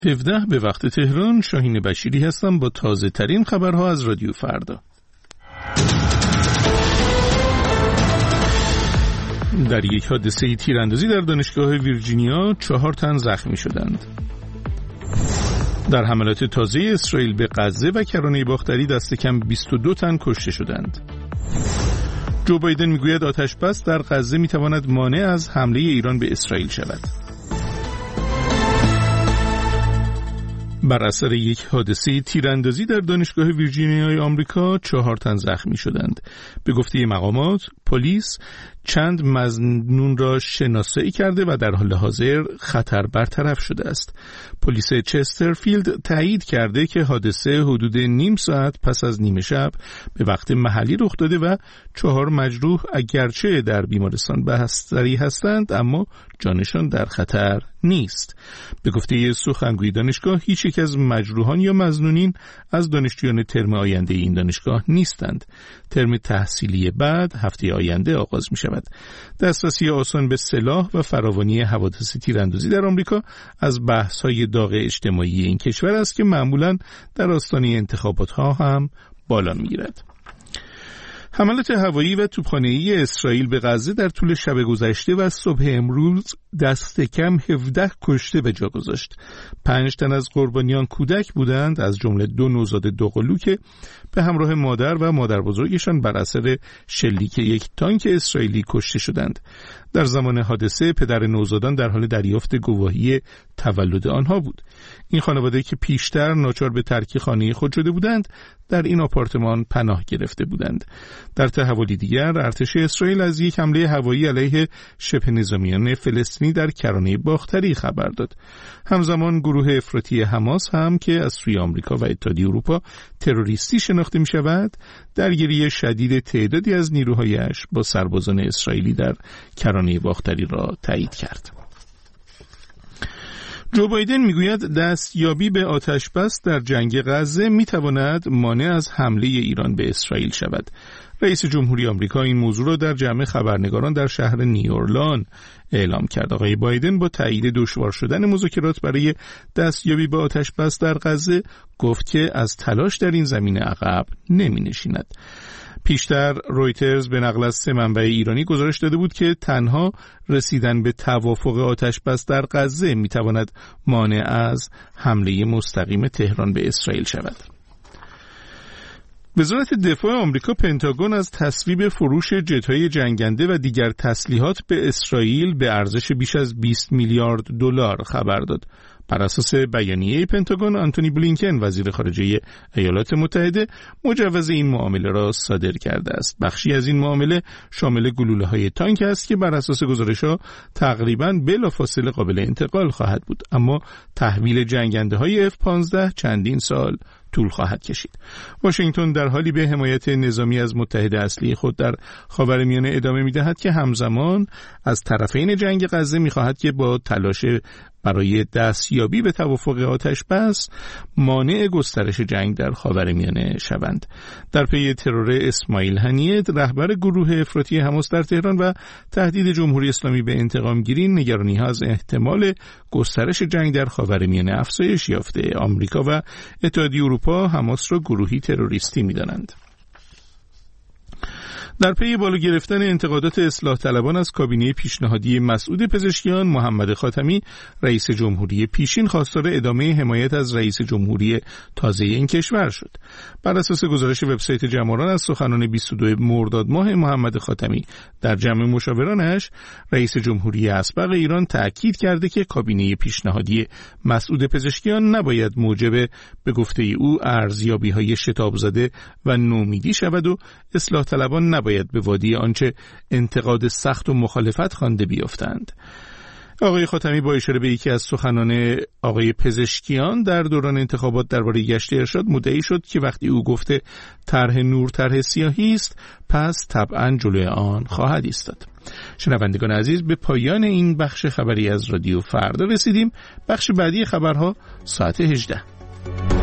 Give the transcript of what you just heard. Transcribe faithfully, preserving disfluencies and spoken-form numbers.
هفده به وقت تهران. شاهین بشیری هستم با تازه ترین خبرها از رادیو فردا. در یک حادثه تیراندازی در دانشگاه ویرجینیا چهار تن زخمی شدند. در حملات تازه اسرائیل به غزه و کرانه باختری دست کم بیست و دو تن کشته شدند. جو بایدن میگوید آتش بس در غزه میتواند مانع از حمله ایران به اسرائیل شود. بر اثر یک حادثه تیراندازی در دانشگاه ویرجینیای آمریکا چهار تن زخمی شدند. به گفته مقامات، پلیس چند مظنون را شناسایی کرده و در حال حاضر خطر برطرف شده است. پلیس چسترفیلد تایید کرده که حادثه حدود نیم ساعت پس از نیمه شب به وقت محلی رخ داده و چهار مجروح اگرچه در بیمارستان بستری هستند اما جانشان در خطر نیست. به گفته سخنگوی دانشگاه، هیچ یک از مجروحان یا مظنونین از دانشجویان ترم آینده این دانشگاه نیستند. ترم تحصیلی بعد هفته آینده آغاز می شود. دسترسی آسان به سلاح و فراوانی حوادث تیراندازی در آمریکا از بحث‌های داغ اجتماعی این کشور است که معمولاً در آستانه انتخابات‌ها هم بالا می‌گیرد. حملات هوایی و توپخانه‌ای اسرائیل به غزه در طول شب گذشته و صبح امروز دست کم هفده کشته به جا گذاشت. پنج تن از قربانیان کودک بودند، از جمله دو نوزاد دوقلو که به همراه مادر و مادر بزرگشان بر اثر شلیک یک تانک اسرائیلی کشته شدند. در زمان حادثه پدر نوزادان در حال دریافت گواهی تولد آنها بود. این خانواده که پیشتر ناچار به ترک خانه خود شده بودند، در این آپارتمان پناه گرفته بودند. در تحولی دیگر، ارتش اسرائیل از یک حمله هوایی علیه شبه نظامیان فلسطینی در کرانه باختری خبر داد. همزمان گروه افراطی حماس هم که از سوی آمریکا و اتحادیه اروپا تروریستی شناخته می شود، درگیری شدید تعدادی از نیروهایش با سربازان اسرائیلی در کرانه باختری را تایید کرد. جو بایدن میگوید دستیابی به آتش بس در جنگ غزه میتواند مانع از حمله ایران به اسرائیل شود. رئیس جمهوری آمریکا این موضوع را در جمع خبرنگاران در شهر نیورلان اعلام کرد. آقای بایدن با تایید دشوار شدن مذاکرات برای دستیابی به آتش بس در غزه گفت که از تلاش در این زمینه عقب نمی‌نشیند. پیشتر رویترز به نقل از سه منبع ایرانی گزارش داده بود که تنها رسیدن به توافق آتش بس در غزه میتواند مانع از حمله مستقیم تهران به اسرائیل شود. وزارت دفاع آمریکا پنتاگون از تصویب فروش جت‌های جنگنده و دیگر تسلیحات به اسرائیل به ارزش بیش از بیست میلیارد دلار خبر داد. بر اساس بیانیه پنتاگون، آنتونی بلینکن وزیر خارجه ایالات متحده مجوز این معامله را صادر کرده است. بخشی از این معامله شامل گلوله‌های تانک است که بر اساس گزارش‌ها تقریباً بلافاصله قابل انتقال خواهد بود، اما تحویل جنگنده‌های اف پانزده چندین سال طول خواهد کشید. واشنگتن در حالی به حمایت نظامی از متحد اصلی خود در خاورمیانه ادامه می‌دهد که همزمان از طرفین جنگ غزه می‌خواهد که با تلاش برای دستیابی به توافق آتش بس مانع گسترش جنگ در خاورمیانه شوند. در پی ترور اسماعیل هنیه، رهبر گروه افراطی حماس در تهران و تهدید جمهوری اسلامی به انتقام گیری، نگرانی‌ها از احتمال گسترش جنگ در خاورمیانه افزایش یافته. آمریکا و اتحادیه اروپا حماس را گروهی تروریستی می‌دانند. در پی بالا گرفتن انتقادات اصلاح طلبان از کابینه پیشنهادی مسعود پزشکیان، محمد خاتمی رئیس جمهوری پیشین خواستار ادامه حمایت از رئیس جمهوری تازه این کشور شد. بر اساس گزارش وبسایت جماران از سخنان بیست و دو مرداد ماه، محمد خاتمی در جمع مشاورانش رئیس جمهوری اسبق ایران تأکید کرده که کابینه پیشنهادی مسعود پزشکیان نباید موجب به گفته او ارزیابی‌های شتاب زده و نومیدی شود و اصلاح طلبان نباید باید به وادی آنچه انتقاد سخت و مخالفت خوانده بیفتند. آقای خاتمی با اشاره به یکی از سخنان آقای پزشکیان در دوران انتخابات درباره گشت ارشاد مدعی شد که وقتی او گفته طرح نور طرح سیاهی است، پس طبعاً جلوی آن خواهد ایستاد. شنوندگان عزیز، به پایان این بخش خبری از رادیو فردا رسیدیم. بخش بعدی خبرها ساعت هجده.